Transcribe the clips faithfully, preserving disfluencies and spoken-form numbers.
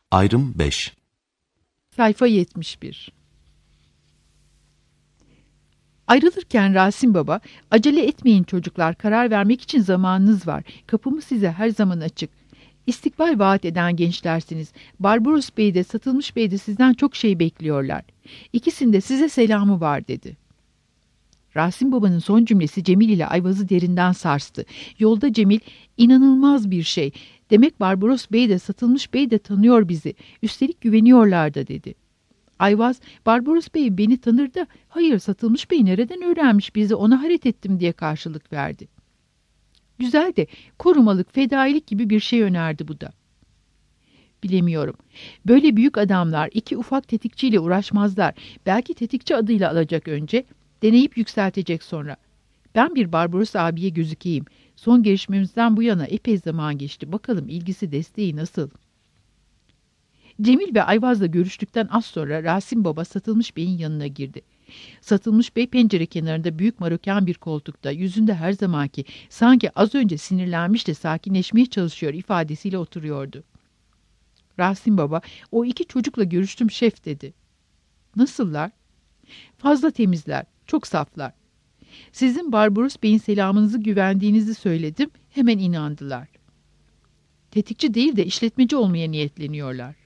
Ayrım beş. Sayfa yetmiş bir. Ayrılırken Rasim Baba, "Acele etmeyin çocuklar, karar vermek için zamanınız var. Kapımız size her zaman açık. İstikbal vaat eden gençlersiniz. Barbaros Bey de Satılmış Bey de sizden çok şey bekliyorlar. İkisinde size selamı var," dedi. Rasim Baba'nın son cümlesi Cemil ile Ayvaz'ı derinden sarstı. Yolda Cemil, "İnanılmaz bir şey. Demek Barbaros Bey de Satılmış Bey de tanıyor bizi. Üstelik güveniyorlar da," dedi. Ayvaz, "Barbaros Bey beni tanır da, hayır Satılmış Bey nereden öğrenmiş bizi, ona haret ettim," diye karşılık verdi. Güzel de korumalık, fedailik gibi bir şey önerdi bu da. Bilemiyorum. Böyle büyük adamlar iki ufak tetikçiyle uğraşmazlar. Belki tetikçi adıyla alacak önce, deneyip yükseltecek sonra. Ben bir Barbaros abiye gözükeyim. Son görüşmemizden bu yana epey zaman geçti. Bakalım ilgisi, desteği nasıl? Cemil ve Ayvaz'la görüştükten az sonra Rasim Baba Satılmış Bey'in yanına girdi. Satılmış Bey pencere kenarında büyük maroken bir koltukta, yüzünde her zamanki, sanki az önce sinirlenmiş de sakinleşmeye çalışıyor ifadesiyle oturuyordu. Rasim Baba, "O iki çocukla görüştüm şef," dedi. "Nasıllar?" "Fazla temizler, çok saflar. Sizin Barbaros Bey'in selamınızı güvendiğinizi söyledim, hemen inandılar. Tetikçi değil de işletmeci olmaya niyetleniyorlar."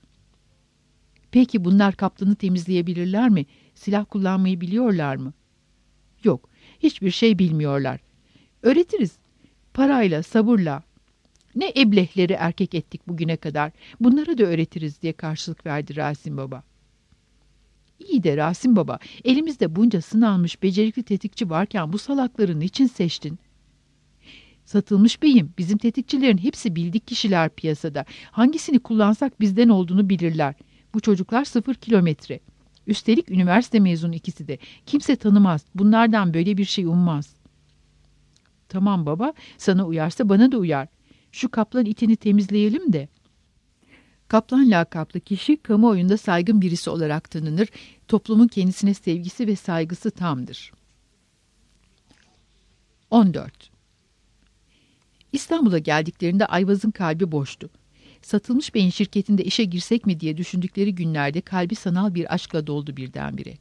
"Peki bunlar kaplanı temizleyebilirler mi? Silah kullanmayı biliyorlar mı?" "Yok, hiçbir şey bilmiyorlar. Öğretiriz. Parayla, sabırla. Ne eblehleri erkek ettik bugüne kadar. Bunlara da öğretiriz," diye karşılık verdi Rasim Baba. "İyi de Rasim Baba, elimizde bunca sınanmış, becerikli tetikçi varken bu salakları niçin seçtin?" "Satılmış Bey'im, bizim tetikçilerin hepsi bildik kişiler piyasada. Hangisini kullansak bizden olduğunu bilirler. Bu çocuklar sıfır kilometre. Üstelik üniversite mezunu ikisi de. Kimse tanımaz. Bunlardan böyle bir şey ummaz." "Tamam baba, sana uyarsa bana da uyar. Şu kaplan itini temizleyelim de." Kaplan lakaplı kişi kamuoyunda saygın birisi olarak tanınır. Toplumun kendisine sevgisi ve saygısı tamdır. on dört. İstanbul'a geldiklerinde Ayvaz'ın kalbi boştu. Satılmış Bey'in şirketinde işe girsek mi diye düşündükleri günlerde kalbi sanal bir aşkla doldu birdenbire.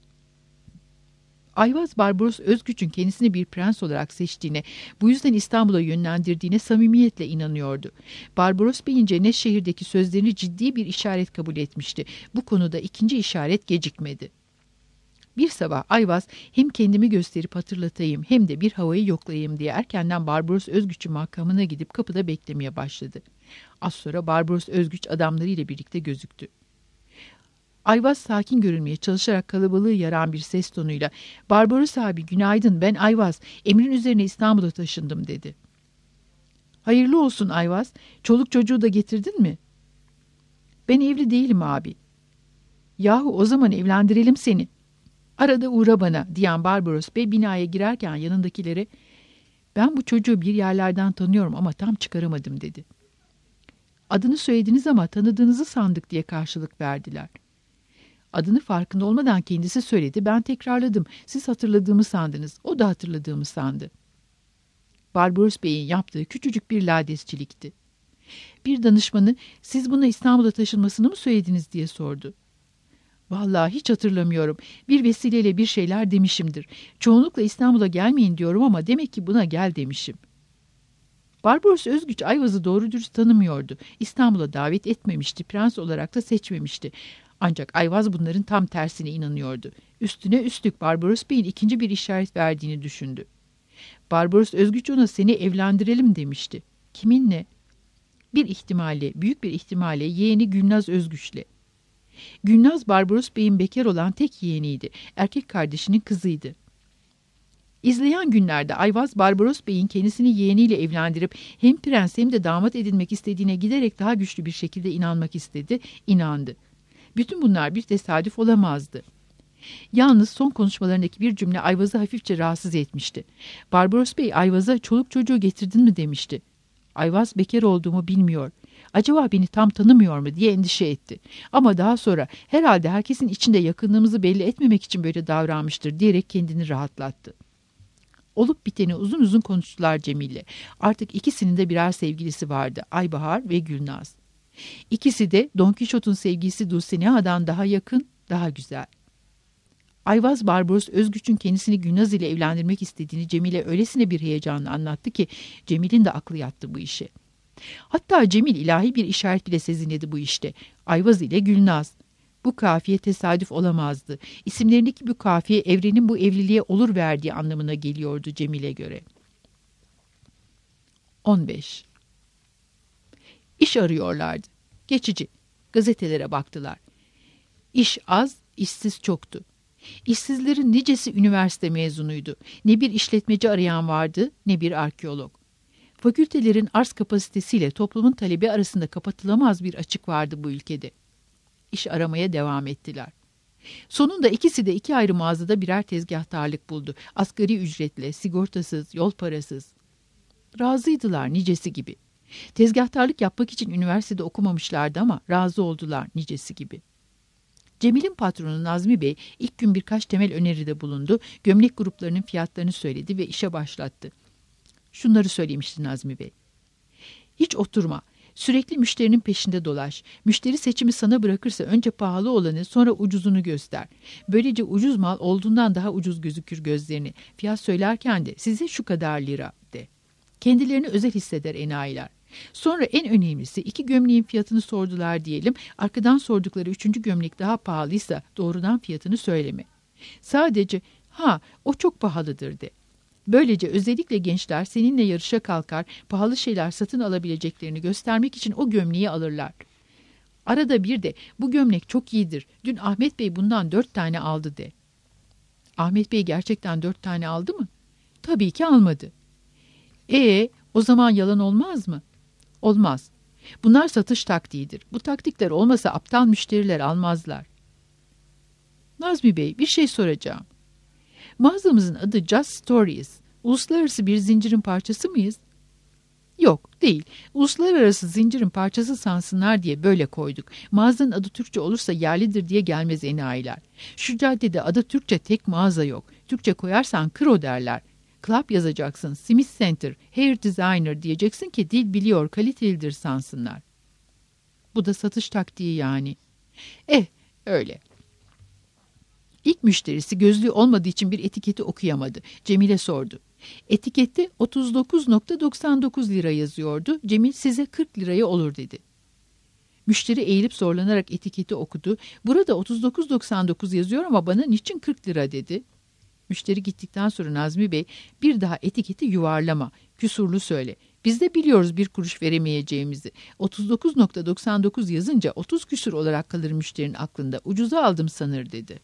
Ayvaz, Barbaros Özgüç'ün kendisini bir prens olarak seçtiğine, bu yüzden İstanbul'a yönlendirdiğine samimiyetle inanıyordu. Barbaros Bey'in Cennetşehir'deki sözlerini ciddi bir işaret kabul etmişti. Bu konuda ikinci işaret gecikmedi. Bir sabah Ayvaz, hem kendimi gösterip hatırlatayım hem de bir havayı yoklayayım diye erkenden Barbaros Özgüç'ün makamına gidip kapıda beklemeye başladı. Az sonra Barbaros Özgüç adamlarıyla birlikte gözüktü. Ayvaz sakin görünmeye çalışarak kalabalığı yaran bir ses tonuyla, "Barbaros abi günaydın, ben Ayvaz, emrin üzerine İstanbul'a taşındım," dedi. "Hayırlı olsun Ayvaz, çoluk çocuğu da getirdin mi?" "Ben evli değilim abi." "Yahu o zaman evlendirelim seni. Arada uğra bana," diyen Barbaros Bey binaya girerken yanındakilere, "Ben bu çocuğu bir yerlerden tanıyorum ama tam çıkaramadım," dedi. "Adını söylediniz ama tanıdığınızı sandık," diye karşılık verdiler. "Adını farkında olmadan kendisi söyledi, ben tekrarladım. Siz hatırladığımı sandınız, o da hatırladığımı sandı." Barbaros Bey'in yaptığı küçücük bir ladesçilikti. Bir danışmanı, "Siz buna İstanbul'a taşınmasını mı söylediniz?" diye sordu. "Vallahi hiç hatırlamıyorum. Bir vesileyle bir şeyler demişimdir. Çoğunlukla İstanbul'a gelmeyin diyorum ama demek ki buna gel demişim." Barbaros Özgüç Ayvaz'ı doğru dürüst tanımıyordu. İstanbul'a davet etmemişti, prens olarak da seçmemişti. Ancak Ayvaz bunların tam tersine inanıyordu. Üstüne üstlük Barbaros Bey'in ikinci bir işaret verdiğini düşündü. Barbaros Özgüç ona "Seni evlendirelim," demişti. Kiminle? Bir ihtimalle, büyük bir ihtimalle yeğeni Gülnaz Özgüç'le. Gülnaz, Barbaros Bey'in bekar olan tek yeğeniydi. Erkek kardeşinin kızıydı. İzleyen günlerde Ayvaz, Barbaros Bey'in kendisini yeğeniyle evlendirip hem prens hem de damat edinmek istediğine giderek daha güçlü bir şekilde inanmak istedi, inandı. Bütün bunlar bir tesadüf olamazdı. Yalnız son konuşmalarındaki bir cümle Ayvaz'ı hafifçe rahatsız etmişti. Barbaros Bey Ayvaz'a "Çoluk çocuğu getirdin mi?" demişti. Ayvaz, bekar olduğumu bilmiyor, acaba beni tam tanımıyor mu diye endişe etti. Ama daha sonra herhalde herkesin içinde yakınlığımızı belli etmemek için böyle davranmıştır diyerek kendini rahatlattı. Olup biteni uzun uzun konuştular Cemil'le. Artık ikisinin de birer sevgilisi vardı, Aybahar ve Gülnaz. İkisi de Don Kişot'un sevgilisi Dulcinea'dan daha yakın, daha güzel. Ayvaz Barbaros Özgüç'ün kendisini Gülnaz ile evlendirmek istediğini Cemil'e öylesine bir heyecanla anlattı ki Cemil'in de aklı yattı bu işe. Hatta Cemil ilahi bir işaret bile sezinledi bu işte. Ayvaz ile Gülnaz. Bu kafiye tesadüf olamazdı. İsimlerindeki bu kafiye evrenin bu evliliğe olur verdiği anlamına geliyordu Cemil'e göre. on beş. İş arıyorlardı. Geçici. Gazetelere baktılar. İş az, işsiz çoktu. İşsizlerin nicesi üniversite mezunuydu. Ne bir işletmeci arayan vardı, ne bir arkeolog. Fakültelerin arz kapasitesiyle toplumun talebi arasında kapatılamaz bir açık vardı bu ülkede. İş aramaya devam ettiler. Sonunda ikisi de iki ayrı mağazada birer tezgahtarlık buldu. Asgari ücretle, sigortasız, yol parasız. Razıydılar nicesi gibi. Tezgahtarlık yapmak için üniversitede okumamışlardı ama razı oldular nicesi gibi. Cemil'in patronu Nazmi Bey ilk gün birkaç temel öneride bulundu. Gömlek gruplarının fiyatlarını söyledi ve işe başlattı. Şunları söylemişti Nazmi Bey. Hiç oturma. Sürekli müşterinin peşinde dolaş. Müşteri seçimi sana bırakırsa önce pahalı olanı sonra ucuzunu göster. Böylece ucuz mal olduğundan daha ucuz gözükür gözlerini. Fiyat söylerken de size şu kadar lira de. Kendilerini özel hisseder enayiler. Sonra en önemlisi iki gömleğin fiyatını sordular diyelim. Arkadan sordukları üçüncü gömlek daha pahalıysa doğrudan fiyatını söyleme. Sadece ha o çok pahalıdır de. Böylece özellikle gençler seninle yarışa kalkar, pahalı şeyler satın alabileceklerini göstermek için o gömleği alırlar. Arada bir de bu gömlek çok iyidir. Dün Ahmet Bey bundan dört tane aldı de. Ahmet Bey gerçekten dört tane aldı mı? Tabii ki almadı. Ee, o zaman yalan olmaz mı? Olmaz. Bunlar satış taktiğidir. Bu taktikler olmasa aptal müşteriler almazlar. Nazmi Bey, bir şey soracağım. Mağazamızın adı Just Stories. Uluslararası bir zincirin parçası mıyız? Yok, değil. Uluslararası zincirin parçası sansınlar diye böyle koyduk. Mağazanın adı Türkçe olursa yerlidir diye gelmez enayiler. Şu caddede adı Türkçe tek mağaza yok. Türkçe koyarsan Kro derler. Club yazacaksın, Smith Center, Hair Designer diyeceksin ki dil biliyor, kalitelidir sansınlar. Bu da satış taktiği yani. Eh, öyle. İlk müşterisi gözlüğü olmadığı için bir etiketi okuyamadı. Cemil'e sordu. Etikette otuz dokuz nokta doksan dokuz lira yazıyordu. Cemil size kırk liraya olur dedi. Müşteri eğilip zorlanarak etiketi okudu. Burada otuz dokuz doksan dokuz yazıyor ama bana niçin kırk lira dedi. Müşteri gittikten sonra Nazmi Bey bir daha etiketi yuvarlama, küsurlu söyle. Biz de biliyoruz bir kuruş veremeyeceğimizi. otuz dokuz nokta doksan dokuz yazınca otuz küsur olarak kalır müşterinin aklında. Ucuza aldım sanır dedi.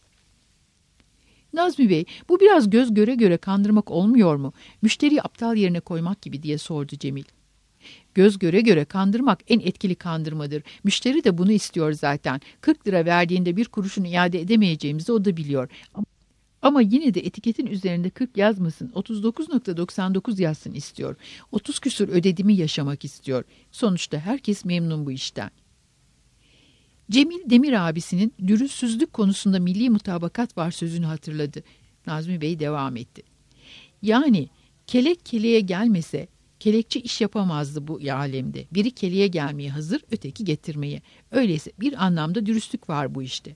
Nazmi Bey, bu biraz göz göre göre kandırmak olmuyor mu? Müşteriyi aptal yerine koymak gibi diye sordu Cemil. Göz göre göre kandırmak en etkili kandırmadır. Müşteri de bunu istiyor zaten. kırk lira verdiğinde bir kuruşunu iade edemeyeceğimizi o da biliyor. Ama yine de etiketin üzerinde kırk yazmasın, otuz dokuz nokta doksan dokuz yazsın istiyor. otuz küsur ödediğimi yaşamak istiyor. Sonuçta herkes memnun bu işten. Cemil Demir abisinin dürüstsüzlük konusunda milli mutabakat var sözünü hatırladı. Nazmi Bey devam etti. Yani kelek keleğe gelmese kelekçi iş yapamazdı bu alemde. Biri keleğe gelmeye hazır, öteki getirmeye. Öyleyse bir anlamda dürüstlük var bu işte.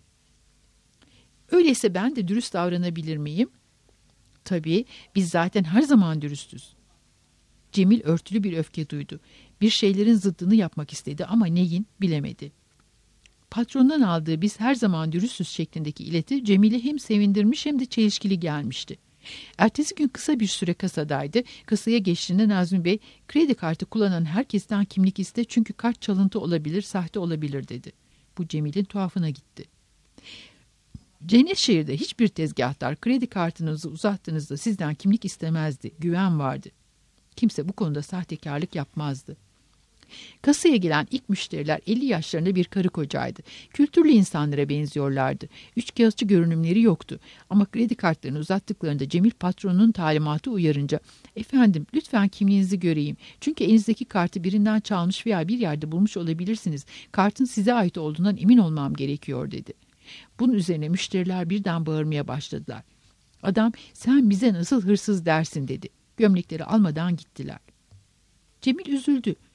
Öyleyse ben de dürüst davranabilir miyim? Tabii, biz zaten her zaman dürüstüz. Cemil örtülü bir öfke duydu. Bir şeylerin zıddını yapmak istedi ama neyin bilemedi. Patrondan aldığı biz her zaman dürüstüz şeklindeki ileti Cemil'i hem sevindirmiş hem de çelişkili gelmişti. Ertesi gün kısa bir süre kasadaydı. Kasaya geçtiğinde Nazmi Bey, kredi kartı kullanan herkesten kimlik iste çünkü kart çalıntı olabilir, sahte olabilir dedi. Bu Cemil'in tuhafına gitti. Cennetşehir'de hiçbir tezgahtar kredi kartınızı uzattığınızda sizden kimlik istemezdi, güven vardı. Kimse bu konuda sahtekarlık yapmazdı. Kasaya gelen ilk müşteriler elli yaşlarında bir karı kocaydı. Kültürlü insanlara benziyorlardı. Üçkağıtçı görünümleri yoktu. Ama kredi kartlarını uzattıklarında Cemil patronunun talimatı uyarınca "Efendim lütfen kimliğinizi göreyim. Çünkü elinizdeki kartı birinden çalmış veya bir yerde bulmuş olabilirsiniz. Kartın size ait olduğundan emin olmam gerekiyor" dedi. Bunun üzerine müşteriler birden bağırmaya başladılar. Adam "Sen bize nasıl hırsız dersin" dedi. Gömlekleri almadan gittiler. Cemil üzüldü.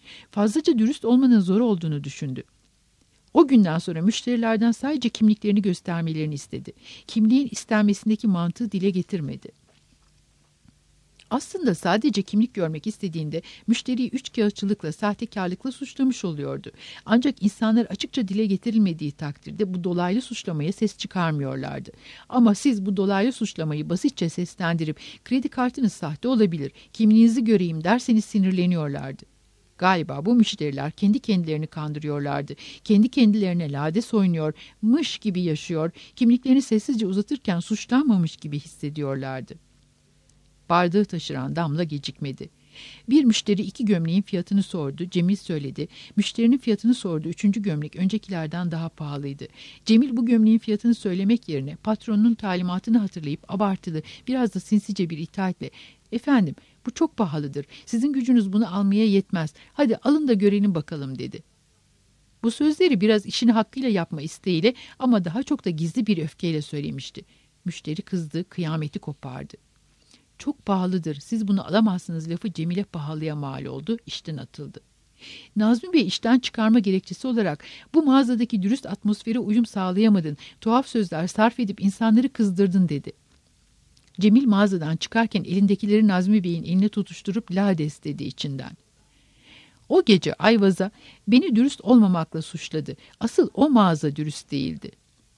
Fazlaca dürüst olmanın zor olduğunu düşündü. O günden sonra müşterilerden sadece kimliklerini göstermelerini istedi. Kimliğin istenmesindeki mantığı dile getirmedi. Aslında sadece kimlik görmek istediğinde müşteriyi üçkağıtçılıkla, sahtekarlıkla suçlamış oluyordu. Ancak insanlar açıkça dile getirilmediği takdirde bu dolaylı suçlamaya ses çıkarmıyorlardı. Ama siz bu dolaylı suçlamayı basitçe seslendirip kredi kartınız sahte olabilir, kimliğinizi göreyim derseniz sinirleniyorlardı. Galiba bu müşteriler kendi kendilerini kandırıyorlardı. Kendi kendilerine lades oynuyor, mış gibi yaşıyor, kimliklerini sessizce uzatırken suçlanmamış gibi hissediyorlardı. Bardağı taşıran Damla gecikmedi. Bir müşteri iki gömleğin fiyatını sordu. Cemil söyledi. Müşterinin fiyatını sordu. Üçüncü gömlek öncekilerden daha pahalıydı. Cemil bu gömleğin fiyatını söylemek yerine patronunun talimatını hatırlayıp abartılı, biraz da sinsice bir itaatle "Efendim, bu çok pahalıdır. Sizin gücünüz bunu almaya yetmez. Hadi alın da görelim bakalım" dedi. Bu sözleri biraz işini hakkıyla yapma isteğiyle ama daha çok da gizli bir öfkeyle söylemişti. Müşteri kızdı, kıyameti kopardı. "Çok pahalıdır, siz bunu alamazsınız" lafı Cemil'e pahalıya mal oldu, işten atıldı. Nazmi Bey işten çıkarma gerekçesi olarak "Bu mağazadaki dürüst atmosfere uyum sağlayamadın, tuhaf sözler sarf edip insanları kızdırdın" dedi. Cemil mağazadan çıkarken elindekileri Nazmi Bey'in eline tutuşturup "Lades" dedi içinden. O gece Ayvaz'a "Beni dürüst olmamakla suçladı. Asıl o mağaza dürüst değildi.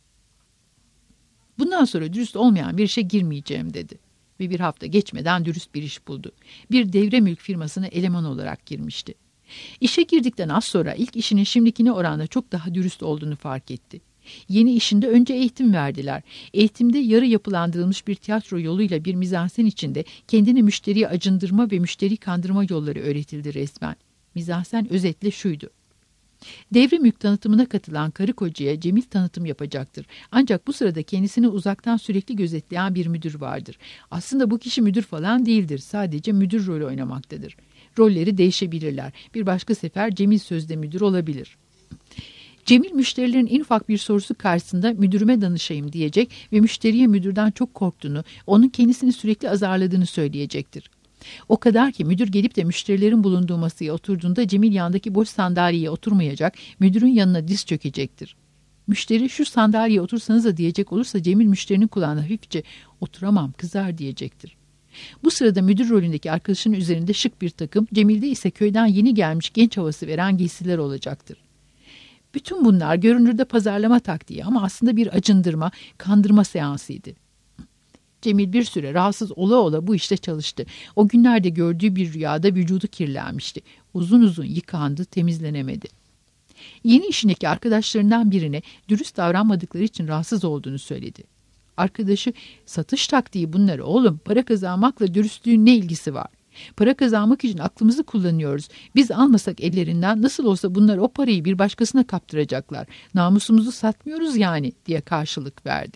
Bundan sonra dürüst olmayan bir işe girmeyeceğim" dedi. Ve bir hafta geçmeden dürüst bir iş buldu. Bir devre mülk firmasına eleman olarak girmişti. İşe girdikten az sonra ilk işinin şimdikine oranla çok daha dürüst olduğunu fark etti. Yeni işinde önce eğitim verdiler. Eğitimde yarı yapılandırılmış bir tiyatro yoluyla bir mizansen içinde kendini müşteriye acındırma ve müşteri kandırma yolları öğretildi resmen. Mizansen özetle şuydu: devre mülk tanıtımına katılan karı kocaya Cemil tanıtım yapacaktır. Ancak bu sırada kendisini uzaktan sürekli gözetleyen bir müdür vardır. Aslında bu kişi müdür falan değildir. Sadece müdür rolü oynamaktadır. Rolleri değişebilirler. Bir başka sefer Cemil sözde müdür olabilir. Cemil müşterilerin en ufak bir sorusu karşısında "müdürüme danışayım" diyecek ve müşteriye müdürden çok korktuğunu, onun kendisini sürekli azarladığını söyleyecektir. O kadar ki müdür gelip de müşterilerin bulunduğu masaya oturduğunda Cemil yandaki boş sandalyeye oturmayacak, müdürün yanına diz çökecektir. Müşteri "şu sandalyeye otursanıza" diyecek olursa Cemil müşterinin kulağına hafifçe "oturamam, kızar" diyecektir. Bu sırada müdür rolündeki arkadaşının üzerinde şık bir takım, Cemil'de ise köyden yeni gelmiş genç havası veren giysiler olacaktır. Bütün bunlar görünürde pazarlama taktiği ama aslında bir acındırma, kandırma seansıydı. Cemil bir süre rahatsız ola ola bu işte çalıştı. O günlerde gördüğü bir rüyada vücudu kirlenmişti. Uzun uzun yıkandı, temizlenemedi. Yeni işindeki arkadaşlarından birine dürüst davranmadıkları için rahatsız olduğunu söyledi. Arkadaşı "satış taktiği bunlar oğlum, para kazanmakla dürüstlüğün ne ilgisi var? Para kazanmak için aklımızı kullanıyoruz. Biz almasak ellerinden nasıl olsa bunlar o parayı bir başkasına kaptıracaklar. Namusumuzu satmıyoruz yani" diye karşılık verdi.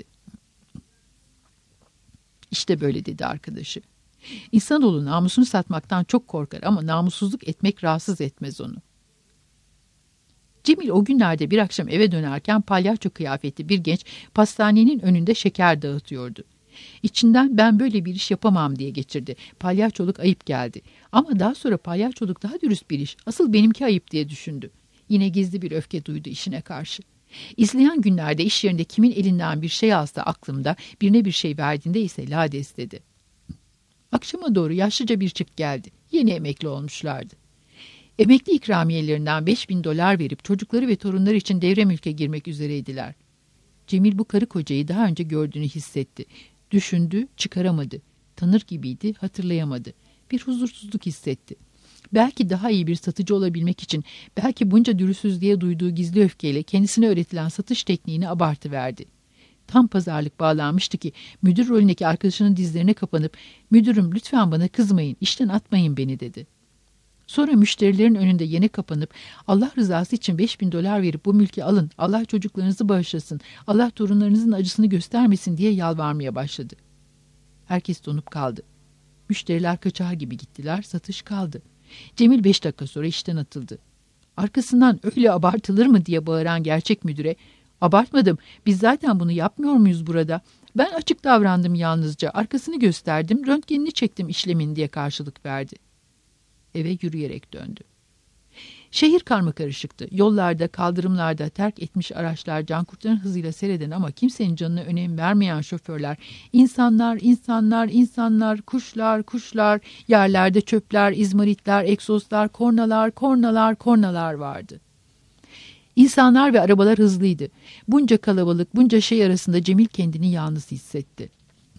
"İşte böyle" dedi arkadaşı. "İnsanoğlu namusunu satmaktan çok korkar ama namussuzluk etmek rahatsız etmez onu." Cemil o günlerde bir akşam eve dönerken palyaço kıyafetli bir genç pastanenin önünde şeker dağıtıyordu. İçinden "ben böyle bir iş yapamam" diye geçirdi. Palyaçoluk ayıp geldi. Ama daha sonra palyaçoluk daha dürüst bir iş. Asıl benimki ayıp diye düşündü. Yine gizli bir öfke duydu işine karşı. İzleyen günlerde iş yerinde kimin elinden bir şey alsa aklımda, birine bir şey verdiğinde ise "lades" dedi. Akşama doğru yaşlıca bir çift geldi. Yeni emekli olmuşlardı. Emekli ikramiyelerinden beş bin dolar verip çocukları ve torunları için devre mülke girmek üzereydiler. Cemil bu karı kocayı daha önce gördüğünü hissetti. Düşündü, çıkaramadı. Tanır gibiydi, hatırlayamadı. Bir huzursuzluk hissetti. Belki daha iyi bir satıcı olabilmek için, belki bunca dürüstsüzlüğe duyduğu gizli öfkeyle kendisine öğretilen satış tekniğini abartıverdi. Tam pazarlık bağlanmıştı ki müdür rolündeki arkadaşının dizlerine kapanıp "müdürüm lütfen bana kızmayın, işten atmayın beni" dedi. Sonra müşterilerin önünde yene kapanıp "Allah rızası için beş bin dolar verip bu mülkü alın, Allah çocuklarınızı bağışlasın, Allah torunlarınızın acısını göstermesin" diye yalvarmaya başladı. Herkes donup kaldı. Müşteriler kaçar gibi gittiler, satış kaldı. Cemil beş dakika sonra işten atıldı. Arkasından "öyle abartılır mı" diye bağıran gerçek müdüre "abartmadım, biz zaten bunu yapmıyor muyuz burada? Ben açık davrandım yalnızca, arkasını gösterdim, röntgenini çektim işlemin" diye karşılık verdi. Eve yürüyerek döndü. Şehir karmakarışıktı. Yollarda, kaldırımlarda terk etmiş araçlar, cankurtaran hızıyla seyreden ama kimsenin canına önem vermeyen şoförler, insanlar, insanlar, insanlar, kuşlar, kuşlar, yerlerde çöpler, izmaritler, egzozlar, kornalar, kornalar, kornalar vardı. İnsanlar ve arabalar hızlıydı. Bunca kalabalık, bunca şey arasında Cemil kendini yalnız hissetti.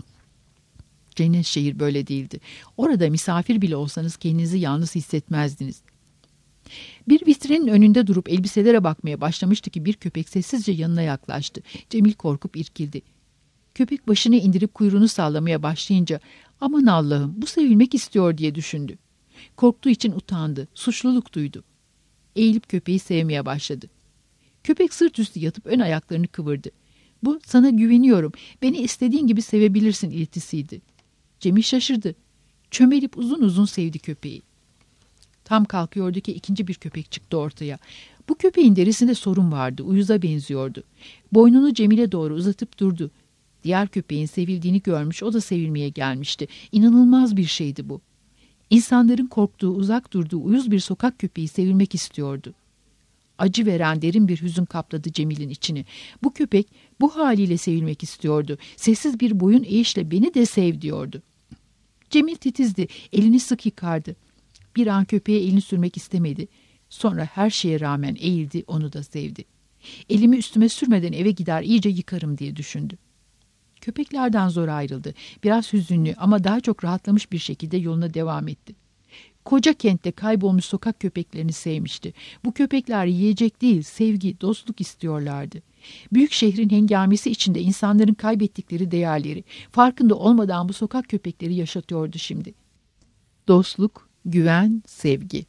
Cennet şehir böyle değildi. Orada misafir bile olsanız kendinizi yalnız hissetmezdiniz. Bir vitrinin önünde durup elbiselere bakmaya başlamıştı ki bir köpek sessizce yanına yaklaştı. Cemil korkup irkildi. Köpek başını indirip kuyruğunu sallamaya başlayınca aman Allah'ım bu sevilmek istiyor diye düşündü. Korktuğu için utandı, suçluluk duydu. Eğilip köpeği sevmeye başladı. Köpek sırt üstü yatıp ön ayaklarını kıvırdı. Bu sana güveniyorum, beni istediğin gibi sevebilirsin iltisiydi. Cemil şaşırdı. Çömelip uzun uzun sevdi köpeği. Tam kalkıyordu ki ikinci bir köpek çıktı ortaya. Bu köpeğin derisinde sorun vardı, uyuza benziyordu. Boynunu Cemil'e doğru uzatıp durdu. Diğer köpeğin sevildiğini görmüş, o da sevilmeye gelmişti. İnanılmaz bir şeydi bu. İnsanların korktuğu, uzak durduğu uyuz bir sokak köpeği sevilmek istiyordu. Acı veren derin bir hüzün kapladı Cemil'in içini. Bu köpek bu haliyle sevilmek istiyordu. Sessiz bir boyun eğişle beni de sev diyordu. Cemil titizdi, elini sık yıkardı. Bir an köpeğe elini sürmek istemedi. Sonra her şeye rağmen eğildi, onu da sevdi. Elimi üstüme sürmeden eve gider iyice yıkarım diye düşündü. Köpeklerden zor ayrıldı. Biraz hüzünlü ama daha çok rahatlamış bir şekilde yoluna devam etti. Koca kentte kaybolmuş sokak köpeklerini sevmişti. Bu köpekler yiyecek değil, sevgi, dostluk istiyorlardı. Büyük şehrin hengamesi içinde insanların kaybettikleri değerleri, farkında olmadan bu sokak köpekleri yaşatıyordu şimdi. Dostluk, güven, sevgi.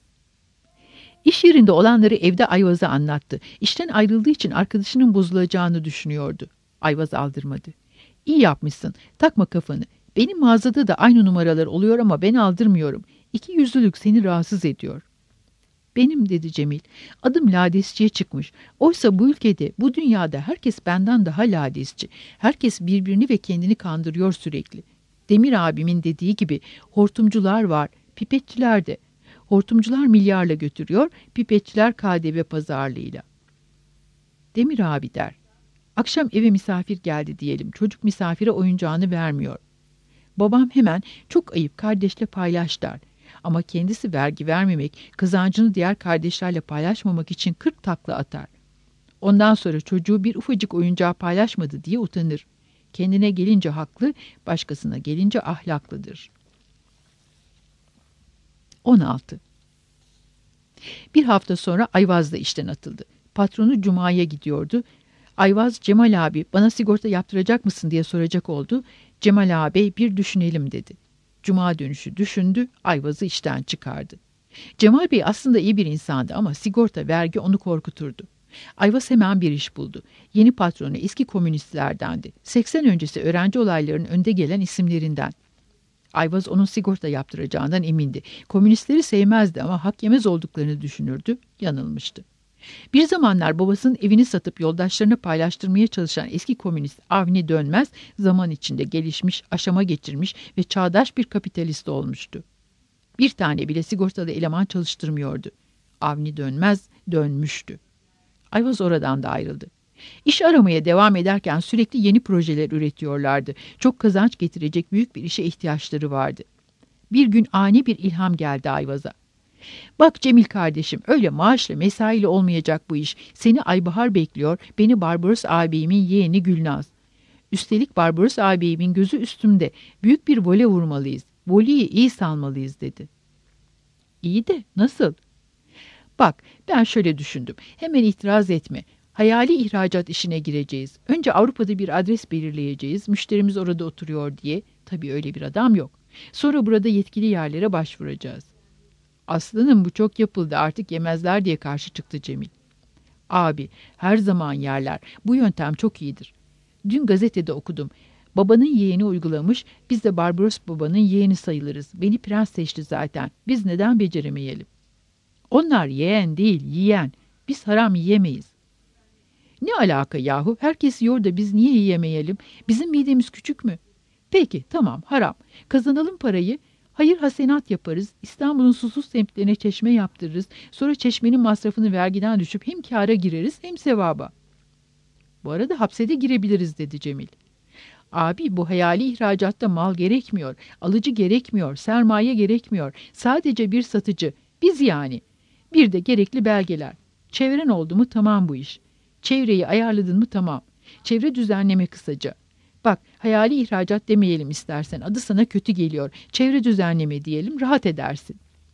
İş yerinde olanları evde Ayvaz'a anlattı. İşten ayrıldığı için arkadaşının bozulacağını düşünüyordu. Ayvaz aldırmadı. İyi yapmışsın, takma kafanı. Benim mağazada da aynı numaralar oluyor ama ben aldırmıyorum. İki yüzlülük seni rahatsız ediyor. Benim dedi Cemil. Adım ladesçiye çıkmış. Oysa bu ülkede, bu dünyada herkes benden daha ladesçi. Herkes birbirini ve kendini kandırıyor sürekli. Demir abimin dediği gibi hortumcular var, pipetçiler de. Hortumcular milyarla götürüyor, pipetçiler K D V pazarlığıyla. Demir abi der. Akşam eve misafir geldi diyelim. Çocuk misafire oyuncağını vermiyor. Babam hemen çok ayıp kardeşle paylaş der. Ama kendisi vergi vermemek, kazancını diğer kardeşlerle paylaşmamak için kırk takla atar. Ondan sonra çocuğu bir ufacık oyuncağı paylaşmadı diye utanır. Kendine gelince haklı, başkasına gelince ahlaklıdır. on altı. Bir hafta sonra Ayvaz da işten atıldı. Patronu Cuma'ya gidiyordu. Ayvaz, Cemal abi bana sigorta yaptıracak mısın diye soracak oldu. Cemal abi bir düşünelim dedi. Cuma dönüşü düşündü, Ayvaz'ı işten çıkardı. Cemal Bey aslında iyi bir insandı ama sigorta, vergi onu korkuturdu. Ayvaz hemen bir iş buldu. Yeni patronu eski komünistlerdendi. seksen öncesi öğrenci olaylarının önde gelen isimlerinden. Ayvaz onun sigorta yaptıracağından emindi. Komünistleri sevmezdi ama hak yemez olduklarını düşünürdü, yanılmıştı. Bir zamanlar babasının evini satıp yoldaşlarına paylaştırmaya çalışan eski komünist Avni Dönmez, zaman içinde gelişmiş, aşama geçirmiş ve çağdaş bir kapitalist olmuştu. Bir tane bile sigortalı eleman çalıştırmıyordu. Avni Dönmez dönmüştü. Ayvaz oradan da ayrıldı. İş aramaya devam ederken sürekli yeni projeler üretiyorlardı. Çok kazanç getirecek büyük bir işe ihtiyaçları vardı. Bir gün ani bir ilham geldi Ayvaz'a. Bak Cemil kardeşim, öyle maaşla mesaiyle olmayacak bu iş. Seni Aybahar bekliyor, beni Barbaros ağabeyimin yeğeni Gülnaz. Üstelik Barbaros ağabeyimin gözü üstümde. Büyük bir vole vurmalıyız. Voleyi iyi salmalıyız dedi. İyi de nasıl? Bak ben şöyle düşündüm. Hemen itiraz etme. Hayali ihracat işine gireceğiz. Önce Avrupa'da bir adres belirleyeceğiz. Müşterimiz orada oturuyor diye. Tabii öyle bir adam yok. Sonra burada yetkili yerlere başvuracağız. Aslanım bu çok yapıldı, artık yemezler diye karşı çıktı Cemil. Abi her zaman yerler. Bu yöntem çok iyidir. Dün gazetede okudum. Babanın yeğeni uygulamış, biz de Barbaros babanın yeğeni sayılırız. Beni prens seçti zaten. Biz neden beceremeyelim? Onlar yeğen değil, yiyen. Biz haram yiyemeyiz. Ne alaka yahu? Herkes yiyor da biz niye yiyemeyelim? Bizim midemiz küçük mü? Peki tamam, haram. Kazanalım parayı. Hayır hasenat yaparız, İstanbul'un susuz semtlerine çeşme yaptırırız, sonra çeşmenin masrafını vergiden düşüp hem kâra gireriz hem sevaba. Bu arada hapse de girebiliriz dedi Cemil. Abi bu hayali ihracatta mal gerekmiyor, alıcı gerekmiyor, sermaye gerekmiyor. Sadece bir satıcı, biz yani. Bir de gerekli belgeler. Çevren oldu mu tamam bu iş. Çevreyi ayarladın mı tamam. Çevre düzenleme kısaca. Bak hayali ihracat demeyelim istersen, adı sana kötü geliyor. Çevre düzenleme diyelim, rahat edersin.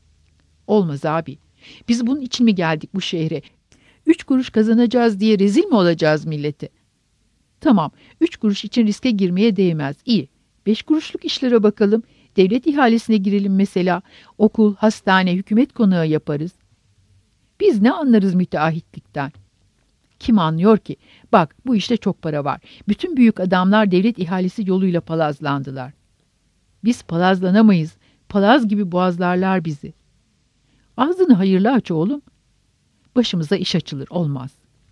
Olmaz abi. Biz bunun için mi geldik bu şehre? Üç kuruş kazanacağız diye rezil mi olacağız millete? Tamam, üç kuruş için riske girmeye değmez. İyi. Beş kuruşluk işlere bakalım. Devlet ihalesine girelim mesela. Okul, hastane, hükümet konağı yaparız. Biz ne anlarız müteahhitlikten? Kim anlıyor ki? Bak bu işte çok para var. Bütün büyük adamlar devlet ihalesi yoluyla palazlandılar. Biz palazlanamayız. Palaz gibi boğazlarlar bizi. Ağzını hayırlı aç oğlum. Başımıza iş açılır, olmaz.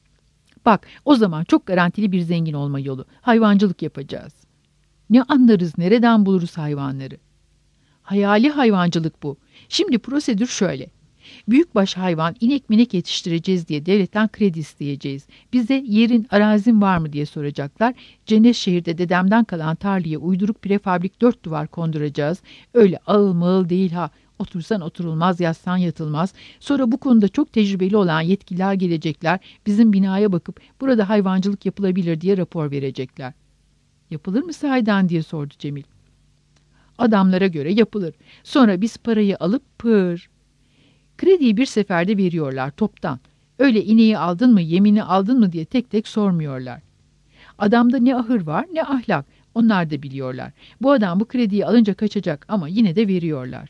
Bak o zaman çok garantili bir zengin olma yolu. Hayvancılık yapacağız. Ne anlarız, nereden buluruz hayvanları? Hayali hayvancılık bu. Şimdi prosedür şöyle. Büyükbaş hayvan, inek minek yetiştireceğiz diye devletten kredi isteyeceğiz. Bize yerin, arazin var mı diye soracaklar. Cenneşehir'de dedemden kalan tarlaya uyduruk prefabrik dört duvar konduracağız. Öyle ağıl mağıl değil ha. Otursan oturulmaz, yatsan yatılmaz. Sonra bu konuda çok tecrübeli olan yetkililer gelecekler. Bizim binaya bakıp burada hayvancılık yapılabilir diye rapor verecekler. Yapılır mı sahiden diye sordu Cemil. Adamlara göre yapılır. Sonra biz parayı alıp pır. Krediyi bir seferde veriyorlar toptan. Öyle ineği aldın mı, yemini aldın mı diye tek tek sormuyorlar. Adamda ne ahır var ne ahlak. Onlar da biliyorlar. Bu adam bu krediyi alınca kaçacak ama yine de veriyorlar.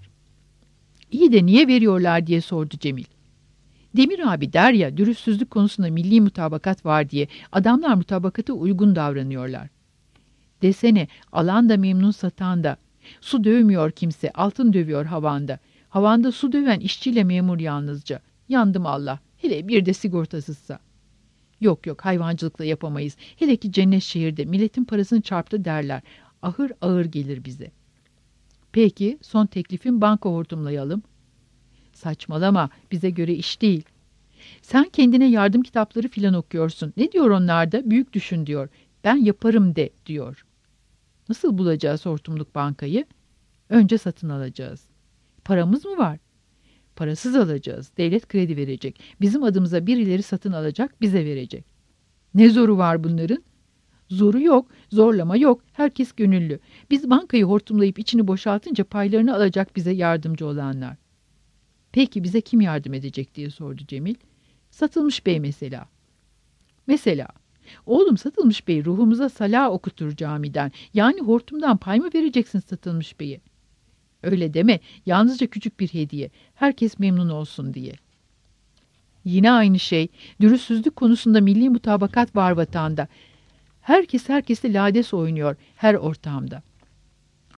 İyi de niye veriyorlar diye sordu Cemil. Demir abi der ya, dürüstsüzlük konusunda milli mutabakat var diye adamlar mutabakata uygun davranıyorlar. Desene alan da memnun, satan da. Su dövmüyor kimse, altın dövüyor havanda. Havanda su döven işçiyle memur yalnızca. Yandım Allah. Hele bir de sigortasızsa. Yok yok hayvancılıkla yapamayız. Hele ki Cenneşehir'de milletin parasını çarptı derler. Ahır ağır gelir bize. Peki son teklifin banka hortumlayalım. Saçmalama, bize göre iş değil. Sen kendine yardım kitapları filan okuyorsun. Ne diyor onlarda? Büyük düşün diyor. Ben yaparım de diyor. Nasıl bulacağız hortumluk bankayı? Önce satın alacağız. Paramız mı var? Parasız alacağız. Devlet kredi verecek. Bizim adımıza birileri satın alacak, bize verecek. Ne zoru var bunların? Zoru yok, zorlama yok. Herkes gönüllü. Biz bankayı hortumlayıp içini boşaltınca paylarını alacak bize yardımcı olanlar. Peki bize kim yardım edecek diye sordu Cemil. Satılmış bey mesela. Mesela. Oğlum Satılmış bey ruhumuza salah okutur camiden. Yani hortumdan pay mı vereceksin Satılmış beyi? Öyle deme. Yalnızca küçük bir hediye. Herkes memnun olsun diye. Yine aynı şey. Dürüstsüzlük konusunda milli mutabakat var vatanda. Herkes herkesle lades oynuyor her ortamda.